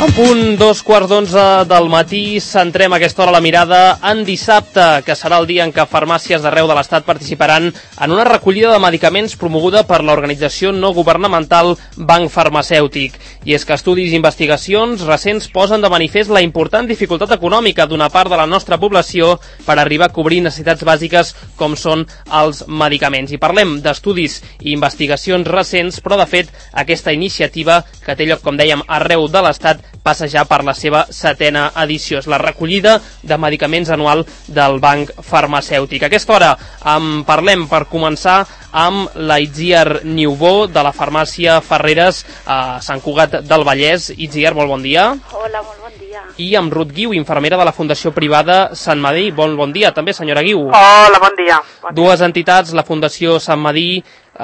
En punt 2:15 del matí, centrem a aquesta hora la mirada en dissabte, que serà el dia en què farmàcies d'arreu de l'Estat participaran en una recollida de medicaments promoguda per l'organització no governamental Banc Farmacèutic. I és que estudis i investigacions recents posen de manifest la important dificultat econòmica d'una part de la nostra població per arribar a cobrir necessitats bàsiques com són els medicaments. I parlem d'estudis i investigacions recents, però de fet aquesta iniciativa, que té lloc, com dèiem, arreu de l'Estat, passa ja per la seva 7ª edició. És la recollida de medicaments anual del Banc Farmacèutic. A aquesta hora parlem, per començar, amb la Itziar Niubó, de la farmàcia Ferreres a Sant Cugat del Vallès. Itziar, molt bon dia. Hola, molt bon dia. I amb Ruth Guiu, infermera de la Fundació Privada Sant Madí. Bon dia també, senyora Guiu. Hola, bon dia. Dues entitats, la Fundació Sant Madí,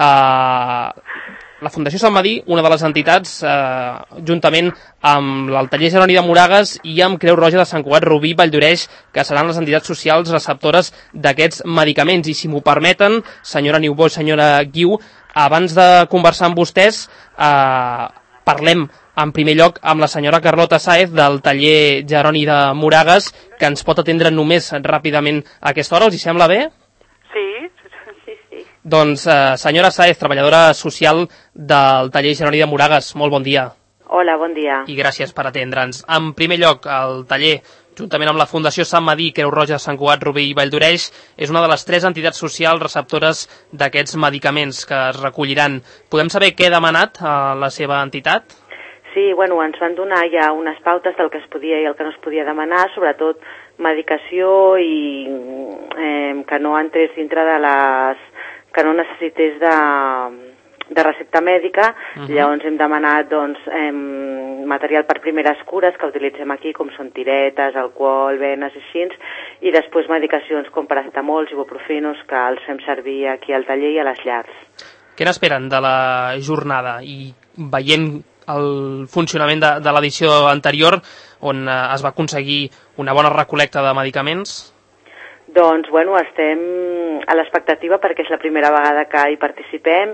la Fundació Sant Madí, una de les entitats, juntament amb el Taller Jeroni de Moragas i amb Creu Roja de Sant Cugat, Rubí, Valldoreix, que seran les entitats socials receptores d'aquests medicaments. I si m'ho permeten, senyora Niubó i senyora Guiu, abans de conversar amb vostès, parlem en primer lloc amb la senyora Carlota Sáez del Taller Jeroni de Moragas, que ens pot atendre només ràpidament a aquesta hora. Els hi sembla bé? Sí. Doncs, senyora Sáez, treballadora social del Taller Jeroni de Moragas, molt bon dia. Hola, bon dia. I gràcies per atendre'ns. En primer lloc, el taller, juntament amb la Fundació Sant Madí, Creu Roja, Sant Cugat, Rubí i Valldoreix, és una de les 3 entitats socials receptores d'aquests medicaments que es recolliran. Podem saber què ha demanat la seva entitat? Sí, ens van donar ja unes pautes del que es podia i el que no es podia demanar, sobretot medicació i que no entrés dintre de les... que no necessités de recepta mèdica. Llavors hem demanat material per primeres cures que utilitzem aquí, com són tiretes, alcohol, venes i així, i després medicacions com paracetamol, ibuprofenos, que els fem servir aquí al taller i a les llars. Què n'esperen de la jornada? I veient el funcionament de l'edició anterior, on es va aconseguir una bona recol·lecta de medicaments? Doncs, estem a l'expectativa perquè és la primera vegada que hi participem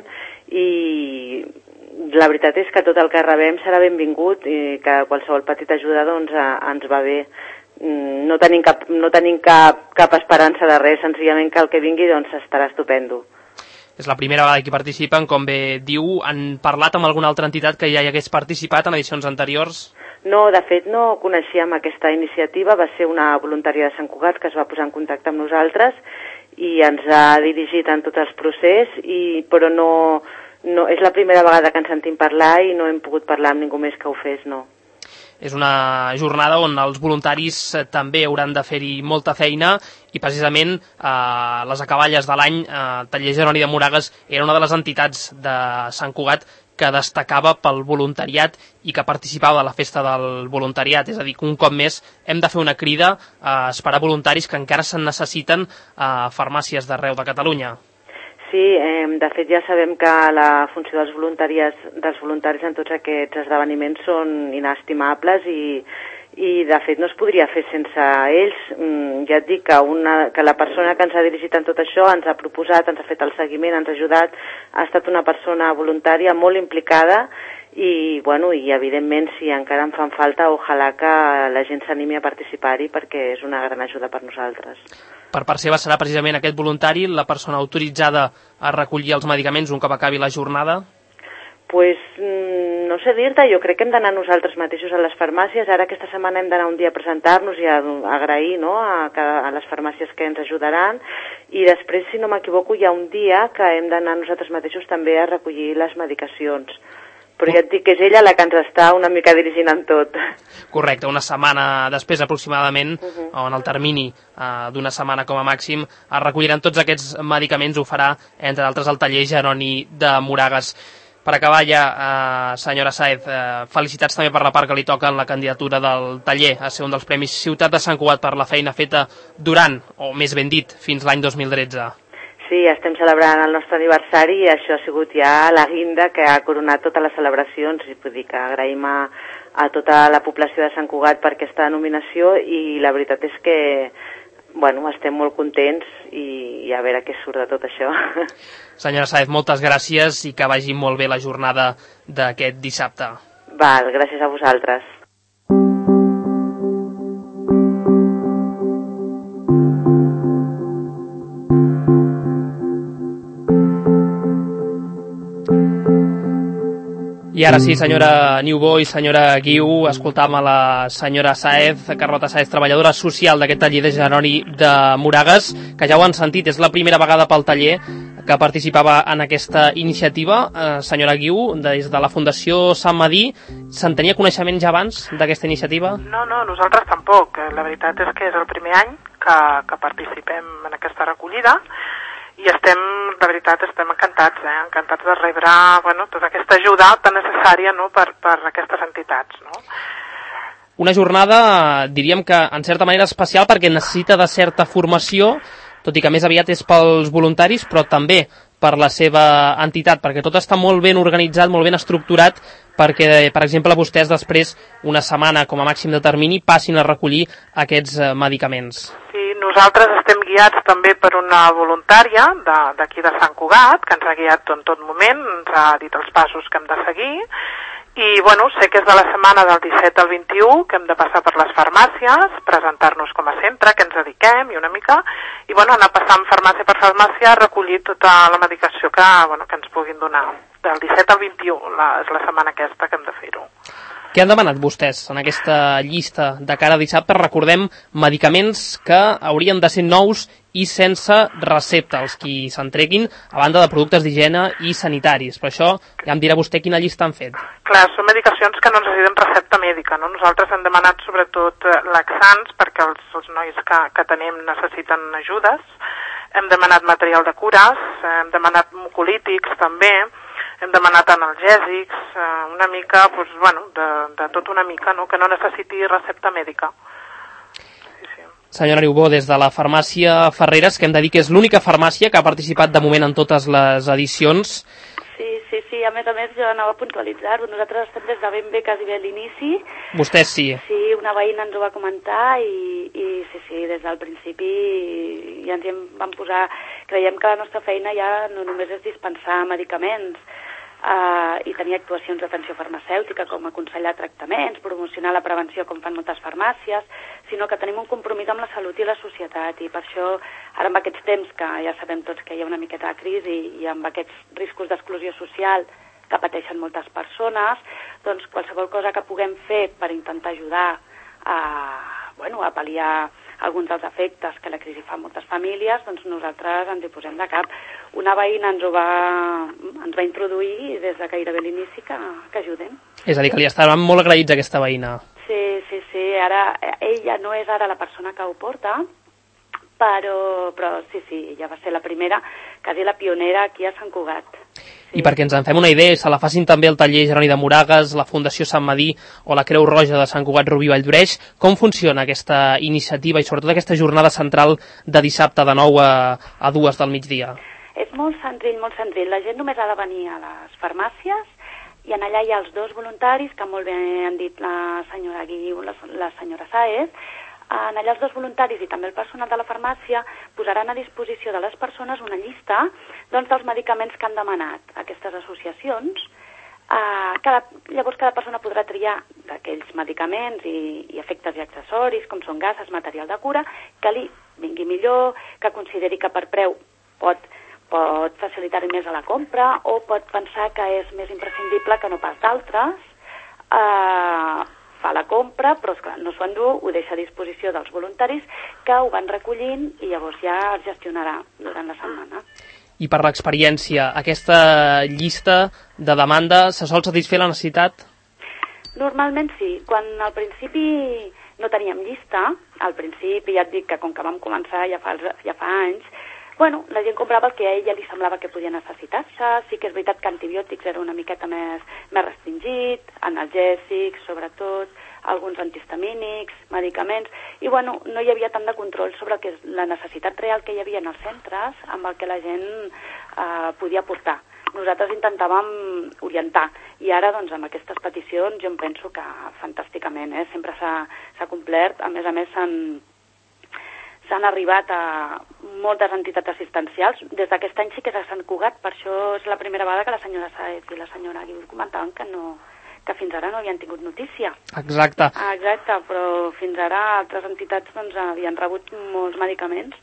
i la veritat és que tot el que rebem serà benvingut i que qualsevol petita ajuda ens va bé. No tenim cap esperança de res, senzillament que el que vingui estarà estupendo. És la primera vegada que hi participen, com bé diu. Han parlat amb alguna altra entitat que ja hi hagués participat en edicions anteriors? No, de fet no coneixíem aquesta iniciativa, va ser una voluntària de Sant Cugat que es va posar en contacte amb nosaltres i ens ha dirigit en tot el procés, però no, és la primera vegada que ens sentim parlar i no hem pogut parlar amb ningú més que ho fes, no. És una jornada on els voluntaris també hauran de fer-hi molta feina i precisament les acaballes de l'any, Taller Jeroni de Moragas era una de les entitats de Sant Cugat que destacava pel voluntariat i que participava de la festa del voluntariat. És a dir, que un cop més hem de fer una crida a esperar voluntaris que encara se'n necessiten a farmàcies d'arreu de Catalunya. Sí, de fet ja sabem que la funció dels voluntaris en tots aquests esdeveniments són inestimables i de fet no es podria fer sense ells. Ja et dic que la persona que ens ha dirigit en tot això ens ha proposat, ens ha fet el seguiment, ens ha ajudat, ha estat una persona voluntària molt implicada i evidentment si encara en fan falta, ojalà que la gent s'animi a participar-hi perquè és una gran ajuda per nosaltres. Per part seva serà precisament aquest voluntari la persona autoritzada a recollir els medicaments un cop acabi la jornada? No sé dir-te, jo crec que hem d'anar nosaltres mateixos a les farmàcies. Ara aquesta setmana hem d'anar un dia a presentar-nos i a agrair a les farmàcies que ens ajudaran i després, si no m'equivoco, hi ha un dia que hem d'anar nosaltres mateixos també a recollir les medicacions. Però ja et dic que és ella la que ens està una mica dirigint en tot. Correcte, una setmana després aproximadament, o en el termini d'una setmana com a màxim, es recolliran tots aquests medicaments, ho farà, entre d'altres, el Taller Jeroni de Moragas. Per acabar ja, senyora Sáez, felicitats també per la part que li toca en la candidatura del taller a ser un dels Premis Ciutat de Sant Cugat per la feina feta durant, o més ben dit, fins l'any 2013. Sí, estem celebrant el nostre aniversari i això ha sigut ja la guinda que ha coronat totes les celebracions i vull dir que agraïm a tota la població de Sant Cugat per aquesta nominació i la veritat és que estem molt contents i a veure què surt de tot això. Senyora Sáez, moltes gràcies i que vagi molt bé la jornada d'aquest dissabte. Val, gràcies a vosaltres. I ara sí, senyora Niubó i senyora Guiu, escoltàvem a la senyora Sáez, Carlota Sáez, treballadora social d'aquest taller de Jeroni de Moragas, que ja ho han sentit, és la primera vegada pel taller que participava en aquesta iniciativa. Senyora Guiu, des de la Fundació Sant Madí, se'n tenia coneixement ja abans d'aquesta iniciativa? No, nosaltres tampoc. La veritat és que és el primer any que participem en aquesta recollida, i la veritat, estem encantats, encantats de rebre tota aquesta ajuda tan necessària, no, per aquestes entitats. No? Una jornada, diríem que en certa manera especial, perquè necessita de certa formació, tot i que més aviat és pels voluntaris, però també per la seva entitat, perquè tot està molt ben organitzat, molt ben estructurat, perquè, per exemple, vostès després, una setmana com a màxim de termini, passin a recollir aquests medicaments. Sí, nosaltres estem guiats també per una voluntària d'aquí de Sant Cugat, que ens ha guiat en tot moment, ens ha dit els passos que hem de seguir, i sé que és de la setmana del 17 al 21, que hem de passar per les farmàcies, presentar-nos com a centre, que ens dediquem, i una mica, i anar passant farmàcia per farmàcia a recollir tota la medicació que ens puguin donar. Del 17 al 21 és la setmana aquesta que hem de fer-ho. Què han demanat vostès en aquesta llista de cara a dissabte? Recordem medicaments que haurien de ser nous i sense recepta, els qui s'entreguin, a banda de productes d'higiene i sanitaris. Per això ja em dirà vostè quina llista han fet. Clar, són medicacions que no necessiten recepta mèdica, no? Nosaltres hem demanat sobretot laxants, perquè els nois que tenim necessiten ajudes. Hem demanat material de cures, hem demanat mucolítics també, hem demanat analgèsics, una mica, de tot una mica, no? Que no necessiti recepta mèdica. Sí. Senyora Niubó, des de la farmàcia Ferreres, que hem de dir que és l'única farmàcia que ha participat de moment en totes les edicions. Sí, a més, jo anava a puntualitzar-ho. Nosaltres estem des de ben bé, quasi bé a l'inici. Vostès sí. Sí, una veïna ens ho va comentar i sí, des del principi ja ens hi vam posar. Creiem que la nostra feina ja no només és dispensar medicaments i tenir actuacions d'atenció farmacèutica com aconsellar tractaments, promocionar la prevenció com fan moltes farmàcies, sinó que tenim un compromís amb la salut i la societat, i per això ara amb aquests temps que ja sabem tots que hi ha una miqueta de crisi i amb aquests riscos d'exclusió social que pateixen moltes persones, doncs qualsevol cosa que puguem fer per intentar ajudar a pal·liar alguns dels efectes que la crisi fa a moltes famílies, doncs nosaltres ens hi posem de cap. Una veïna ens va introduir des de gairebé l'inici que ajudem. És a dir, que li estaven molt agraïts a aquesta veïna. Sí, ara ella no és ara la persona que ho porta, però sí, ella va ser la primera, quasi la pionera aquí a Sant Cugat. I perquè ens en fem una idea, se la facin també el taller Jeroni de Moragas, la Fundació Sant Madí o la Creu Roja de Sant Cugat Rubí Valldoreix, com funciona aquesta iniciativa i sobretot aquesta jornada central de dissabte de 9 a 2 del migdia? És molt senzill, molt senzill. La gent només ha de venir a les farmàcies i en allà hi ha els dos voluntaris, que molt bé han dit la senyora Guiu, la senyora Sáez. En allà els dos voluntaris i també el personal de la farmàcia posaran a disposició de les persones una llista dels medicaments que han demanat aquestes associacions. Llavors cada persona podrà triar d'aquells medicaments i efectes i accessoris, com són gases, material de cura, que li vingui millor, que consideri que per preu pot facilitar-hi més a la compra o pot pensar que és més imprescindible que no pas d'altres. Fa la compra, però esclar, no s'ho endú, ho deixa a disposició dels voluntaris que ho van recollint i llavors ja es gestionarà durant la setmana. I per l'experiència, aquesta llista de demanda se sol satisfer la necessitat? Normalment sí. Quan al principi no teníem llista, al principi ja et dic que com que vam començar ja fa anys, la gent comprava el que a ella li semblava que podia necessitar-se. Sí que és veritat que antibiòtics era una miqueta més restringit, analgèsics, sobretot, alguns antihistamínics, medicaments, i no hi havia tant de control sobre la necessitat real que hi havia en els centres amb el que la gent podia portar. Nosaltres intentàvem orientar, i ara amb aquestes peticions jo em penso que fantàsticament, sempre s'ha complert. A més s'han arribat a moltes entitats assistencials. Des d'aquest any sí que és a Sant Cugat, per això és la primera vegada que la senyora Sáez i la senyora Guiu comentaven que fins ara no havien tingut notícia. Exacte, però fins ara altres entitats havien rebut molts medicaments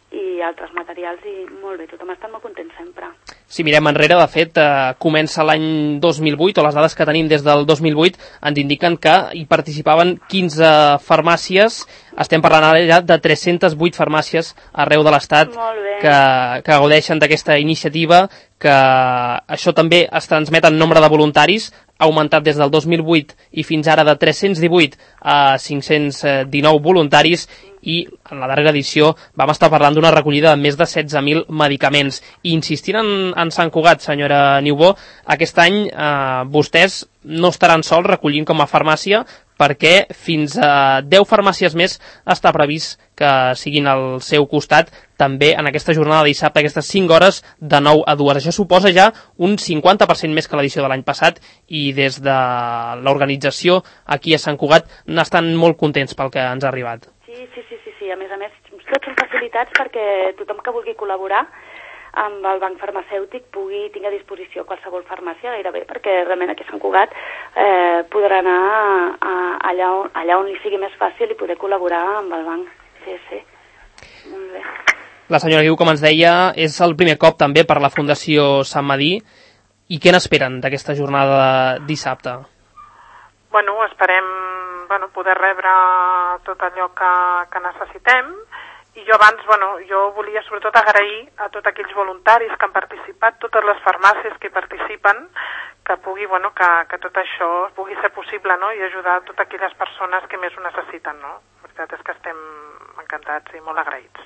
i altres materials, i molt bé, tothom està molt content sempre. Si mirem enrere, de fet, comença l'any 2008, o les dades que tenim des del 2008 ens indiquen que hi participaven 15 farmàcies. Estem parlant ara ja de 308 farmàcies arreu de l'Estat que gaudeixen d'aquesta iniciativa, que això també es transmet en nombre de voluntaris, ha augmentat des del 2008 i fins ara de 318 a 519 voluntaris, i en la darrera edició vam estar parlant d'una recollida de més de 16.000 medicaments. I insistint en Sant Cugat, senyora Niubó, aquest any vostès no estaran sols recollint com a farmàcia, perquè fins a 10 farmàcies més està previst que siguin al seu costat també en aquesta jornada de dissabte, aquestes 5 hores de 9 a 2. Això suposa ja un 50% més que l'edició de l'any passat, i des de l'organització aquí a Sant Cugat n'estan molt contents pel que ens ha arribat. Sí. A més, tots són facilitats perquè tothom que vulgui col·laborar amb el banc farmacèutic tingui a disposició qualsevol farmàcia gairebé, perquè realment aquí a Sant Cugat podrà anar allà on li sigui més fàcil i poder col·laborar amb el banc. Sí. Molt bé. La senyora Guiu, com ens deia, és el primer cop també per la Fundació Sant Madí. I què n'esperen d'aquesta jornada de dissabte? Bueno, esperem poder rebre tot allò que necessitem. I jo abans, jo volia sobretot agrair a tots aquells voluntaris que han participat, totes les farmàcies que hi participen, que que tot això pugui ser possible, no?, i ajudar a totes aquelles persones que més ho necessiten, no? La veritat és que estem encantats i molt agraïts.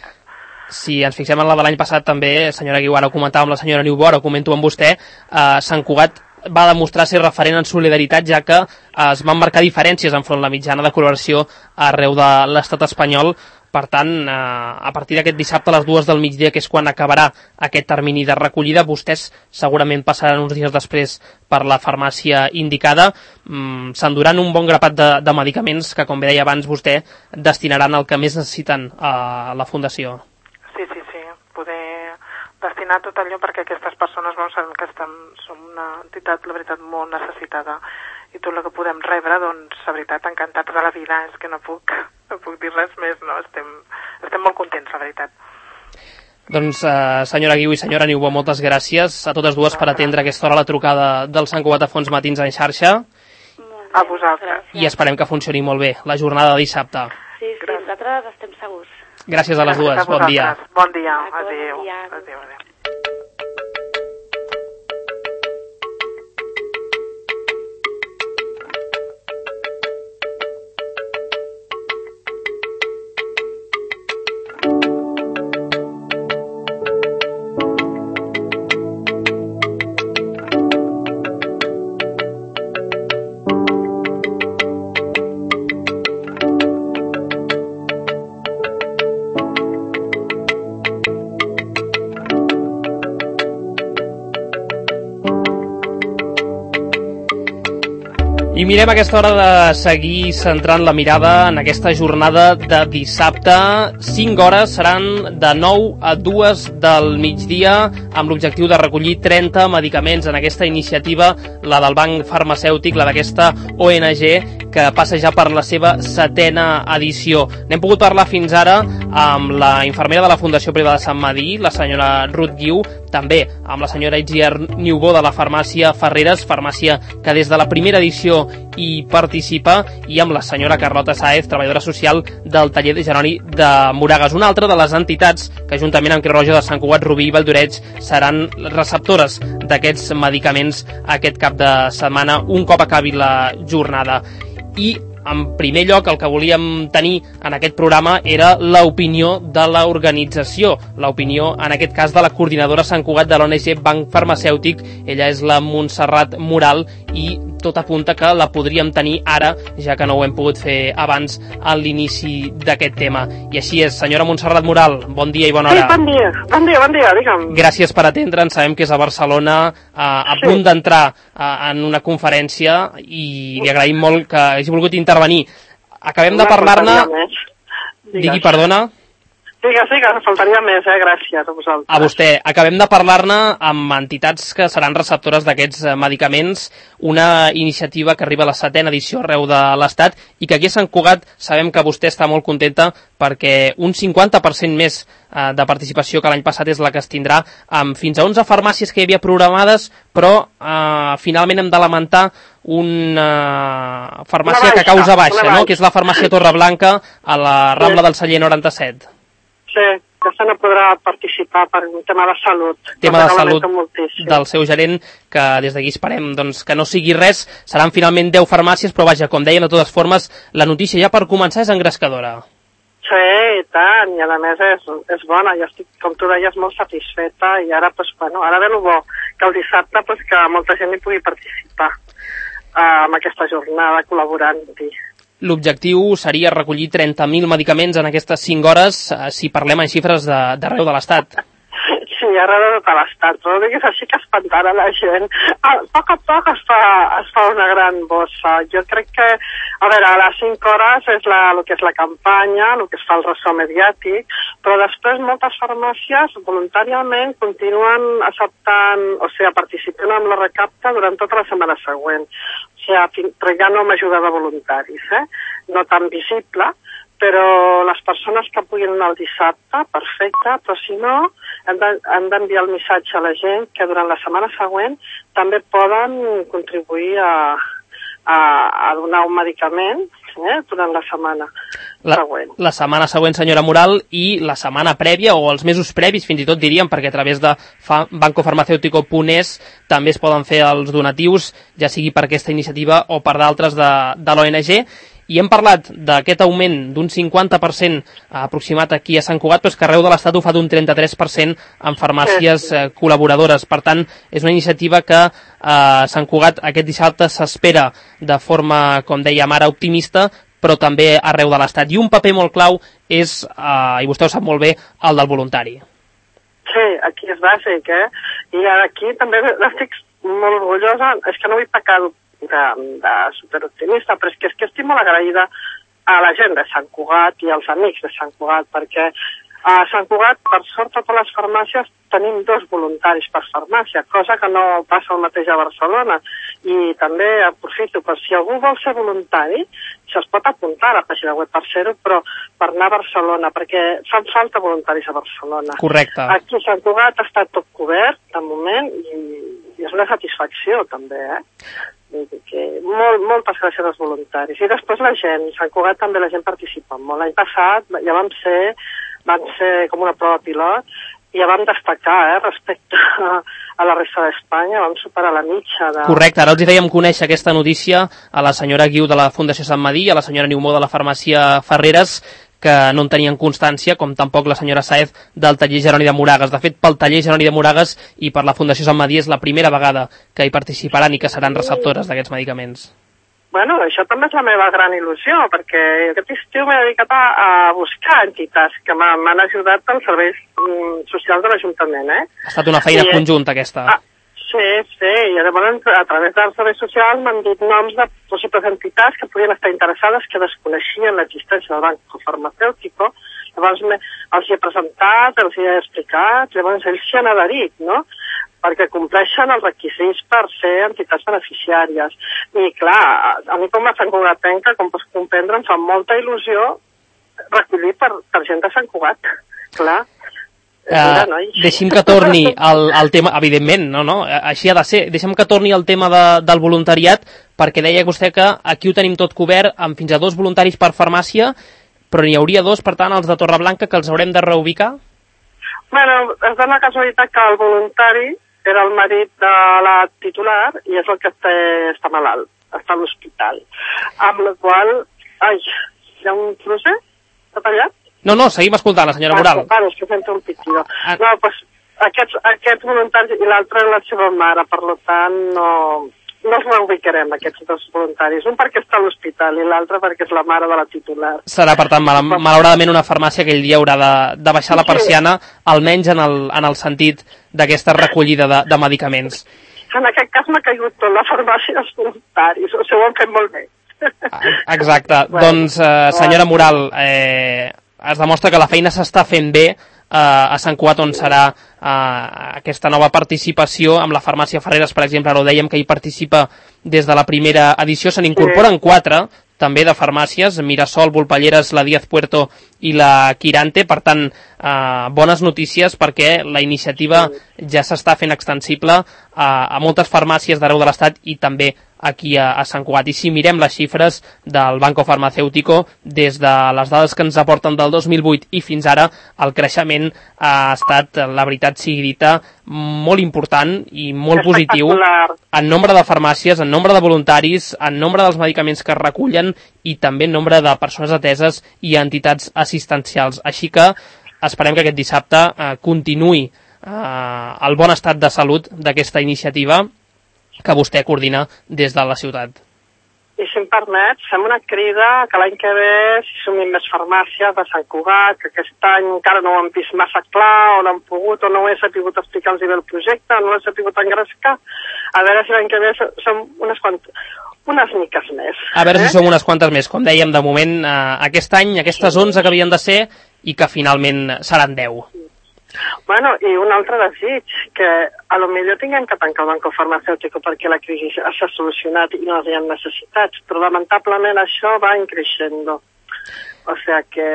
Si ens fixem en la de l'any passat també, senyora Guiu, ara ho comentava amb la senyora Niubó, ara ho comento amb vostè, Sant Cugat va demostrar ser referent en solidaritat, ja que es van marcar diferències enfront la mitjana de col·laboració arreu de l'estat espanyol. Per tant, a partir d'aquest dissabte a les 2 del migdia, que és quan acabarà aquest termini de recollida, vostès segurament passaran uns dies després per la farmàcia indicada, s'enduran un bon grapat de medicaments que, com bé deia abans vostè, destinaran al que més necessiten a la Fundació. Sí, poder destinar tot allò perquè aquestes persones sabem que som una entitat, la veritat, molt necessitada, i tot el que podem rebre, doncs, la veritat, encantats de la vida, és que no puc dir res més, no? Estem molt contents, la veritat. Doncs, senyora Guiu i senyora Niubó, moltes gràcies a totes dues per atendre a aquesta hora la trucada del Sant Cugat a Fons Matins en xarxa. A vosaltres. I esperem que funcioni molt bé la jornada de dissabte. Sí, nosaltres estem segurs. Gràcies a les dues, bon dia. Bon dia, adéu. Adéu. I mirem aquesta hora de seguir centrant la mirada en aquesta jornada de dissabte. 5 hores seran de 9 a 2 del migdia, amb l'objectiu de recollir 30 medicaments en aquesta iniciativa, la del banc farmacèutic, la d'aquesta ONG, que passa ja per la seva 7a edició. N'hem pogut parlar fins ara amb la infermera de la Fundació Privada Sant Madí, la senyora Ruth Guiu, també amb la senyora Itziar Niubó de la farmàcia Ferreres, farmàcia que des de la primera edició hi participa, i amb la senyora Carlota Sáez, treballadora social del taller de Jeroni de Moragas, una altra de les entitats que juntament amb Creu Roja de Sant Cugat, Rubí i Valldoreix seran receptores d'aquests medicaments aquest cap de setmana, un cop acabi la jornada. I en primer lloc el que volíem tenir en aquest programa era l'opinió de l'organització, l'opinió en aquest cas de la coordinadora Sant Cugat de l'ONG Banc Farmacèutic. Ella és la Montserrat Moral i tot apunta que la podríem tenir ara, ja que no ho hem pogut fer abans a l'inici d'aquest tema. I així és, senyora Montserrat Moral, bon dia i bona hora. Sí, bon dia, digue'm. Gràcies per atendre'ns, sabem que és a Barcelona, a punt d'entrar en una conferència, i li agraïm molt que hagi volgut intervenir. Acabem de parlar-ne... Digui, perdona. Digues, faltaria més, gràcies a vosaltres. A vostè. Acabem de parlar-ne amb entitats que seran receptores d'aquests medicaments, una iniciativa que arriba a la 7ª edició arreu de l'Estat i que aquí a Sant Cugat sabem que vostè està molt contenta perquè un 50% més de participació que l'any passat és la que es tindrà amb fins a 11 farmàcies que hi havia programades, però finalment hem de lamentar una farmàcia que causa baixa, no? Que és la farmàcia Torreblanca a la Rambla del Celler 97. Sí, aquesta no podrà participar per un tema de salut. Tema de salut del seu gerent, que des d'aquí esperem doncs, que no sigui res. Seran finalment 10 farmàcies, però vaja, com deien, de totes formes, la notícia ja per començar és engrescadora. Sí, i tant, i a més és bona. Jo estic, com tu deies, molt satisfeta i ara, pues, bueno, ara ve el bo, que el dissabte pues, que molta gent hi pugui participar en aquesta jornada col·laborant-hi. L'objectiu seria recollir 30.000 medicaments en aquestes 5 hores, si parlem en xifres d'arreu de l'Estat. Sí, arreu de tot l'Estat, però digues així que espantarà la gent. A poc es fa una gran bossa. Jo crec que, a veure, a les 5 hores és el que és la campanya, el que es fa el ressò mediàtic, però després moltes farmàcies voluntàriament continuen acceptant, o sigui, participant amb la recapta durant tota la setmana següent. O sigui, però ja no amb ajuda de voluntaris, no tan visible, però les persones que puguin anar el dissabte, perfecte, però si no, han d'enviar el missatge a la gent que durant la setmana següent també poden contribuir a donar un medicament durant la setmana següent. La setmana següent, senyora Moral, i la setmana prèvia, o els mesos previs, fins i tot diríem, perquè a través de bancofarmaceutico.es també es poden fer els donatius, ja sigui per aquesta iniciativa o per d'altres de l'ONG. I hem parlat d'aquest augment d'un 50% aproximat aquí a Sant Cugat, però és que arreu de l'Estat ho fa d'un 33% en farmàcies col·laboradores. Per tant, és una iniciativa que a Sant Cugat aquest dissabte s'espera de forma, com dèiem ara, optimista, però també arreu de l'Estat. I un paper molt clau és, i vostè ho sap molt bé, el del voluntari. Sí, aquí és bàsic, I aquí també estic molt orgullosa, és que no vull pecar de superoptimista, però és que estic molt agraïda a la gent de Sant Cugat i als amics de Sant Cugat, perquè a Sant Cugat, per sort, totes les farmàcies tenim 2 voluntaris per farmàcia, cosa que no passa el mateix a Barcelona. I també aprofito, per si algú vol ser voluntari, se'ls pot apuntar a la pàgina web per ser-ho, però per anar a Barcelona, perquè fan falta voluntaris a Barcelona. Correcte. Aquí a Sant Cugat està tot cobert, de moment, i és una satisfacció, també, Moltes gràcies als voluntaris. I després la gent, Sant Cugat també la gent participa molt. L'any passat ja van ser com una prova pilot i ja vam destacar respecte a la resta d'Espanya, vam superar la mitja de... Correcte, ara els hi dèiem conèixer aquesta notícia a la senyora Guiu de la Fundació Sant Madí, a la senyora Niumó de la farmàcia Ferreres, que no en tenien constància, com tampoc la senyora Saez del taller Jeroni de Moragues. De fet, pel taller Jeroni de Moragues i per la Fundació Sant Madí és la primera vegada que hi participaran i que seran receptores d'aquests medicaments. Bueno, això també és la meva gran il·lusió, perquè aquest estiu m'he dedicat a buscar entitats que m'han ajudat als serveis socials de l'Ajuntament, Ha estat una feina conjunta, aquesta. Sí, i llavors a través dels serveis socials m'han dit noms de possibles entitats que podien estar interessades, que desconeixien l'existència del banco farmacèutico. Llavors els hi he presentat, els hi he explicat, llavors ells s'hi han adherit, perquè compleixen els requisits per ser entitats beneficiàries. I clar, a mi com a Sant Cugatenca, com pots comprendre, em fa molta il·lusió recollir per gent de Sant Cugat, clar. Deixi'm que torni al tema, evidentment, no? Així ha de ser. Deixem que torni al tema del voluntariat, perquè deia vostè que aquí ho tenim tot cobert amb fins a 2 voluntaris per farmàcia, però n'hi hauria 2, per tant, els de Torreblanca, que els haurem de reubicar? Bueno, és de la casualitat que el voluntari era el marit de la titular i és el que està malalt, està a l'hospital. Amb la qual... Ai, hi ha un procés? Està tallat? No, seguim escoltant, la senyora Moral. Claro, és que sento un pitido. No, doncs aquests voluntaris i l'altre és la seva mare, per tant no els reubicarem, aquests 2 voluntaris. Un perquè està a l'hospital i l'altre perquè és la mare de la titular. Serà, per tant, malauradament una farmàcia que aquell dia haurà de baixar la persiana, almenys en el sentit d'aquesta recollida de medicaments. En aquest cas m'ha caigut tot la farmàcia dels voluntaris, o sigui, ho han fet molt bé. Exacte. Doncs, senyora Moral, es demostra que la feina s'està fent bé a Sant Cugat, on serà aquesta nova participació amb la farmàcia Ferreres, per exemple. Ara ho dèiem, que hi participa des de la primera edició. Se n'incorporen 4 també de farmàcies, Mirasol, Volpelleres, la Díaz Puerto i la Quirante. Per tant, bones notícies, perquè la iniciativa ja s'està fent extensible a moltes farmàcies d'arreu de l'Estat i també aquí a Sant Cugat. I si mirem les xifres del Banco Farmacéutico, des de les dades que ens aporten del 2008 i fins ara, el creixement ha estat, la veritat sigui dita, molt important i molt positiu en nombre de farmàcies, en nombre de voluntaris, en nombre dels medicaments que es recullen i també en nombre de persones ateses i entitats assistencials. Així que esperem que aquest dissabte continuï el bon estat de salut d'aquesta iniciativa que vostè coordina des de la ciutat. I si em permets, fem una crida que l'any que ve s'hi sumin més farmàcies de Sant Cugat, que aquest any encara no ho han vist massa clar, o no han pogut, o no ho he sabut explicar-los bé el projecte, o no ho he sabut engrescar. A veure si l'any que ve som unes miques més. A veure si som unes quantes més. Com dèiem, de moment, aquest any, aquestes 11 que havien de ser i que finalment seran 10. Bueno, i un altre desig, que a lo millor tinguem que tancar el Banco Farmacéutico perquè la crisi s'ha solucionat i no hi ha necessitats, però lamentablement això va creixent. O sigui que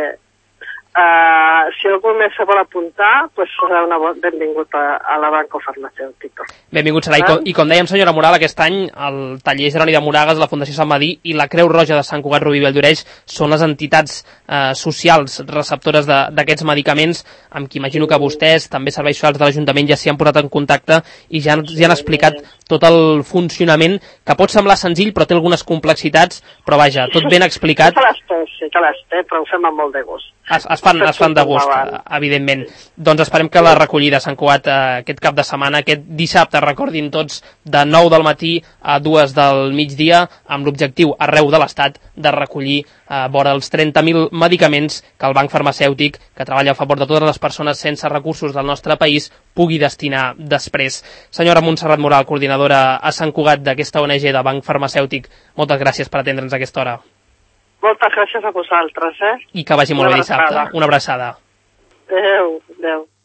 si algú més se vol apuntar, pues serà benvingut a la Banco Farmacéutico. Benvingut serà. I com dèiem, senyora Moral, aquest any el taller Jeroni de Moragas, la Fundació Sant Madí i la Creu Roja de Sant Cugat Rubí Valldoreix són les entitats socials receptores d'aquests medicaments, amb qui imagino que vostès, també serveis socials de l'Ajuntament, ja s'hi han posat en contacte i ja ens han explicat tot el funcionament, que pot semblar senzill però té algunes complexitats, però vaja, tot ben explicat. Sí que les té, però ho fem amb molt de gust. Es fan de gust, evidentment. Doncs esperem que la recollida a Sant Cugat aquest cap de setmana, aquest dissabte, recordin tots, de 9 del matí a 2 del migdia, amb l'objectiu arreu de l'Estat de recollir vora els 30.000 medicaments que el Banc Farmacèutic, que treballa a favor de totes les persones sense recursos del nostre país, pugui destinar després. Senyora Montserrat Moral, coordinadora a Sant Cugat d'aquesta ONG de Banc Farmacèutic, moltes gràcies per atendre'ns a aquesta hora. Moltes gràcies a vosaltres, I que vagi molt bé dissabte. Una abraçada. Adéu.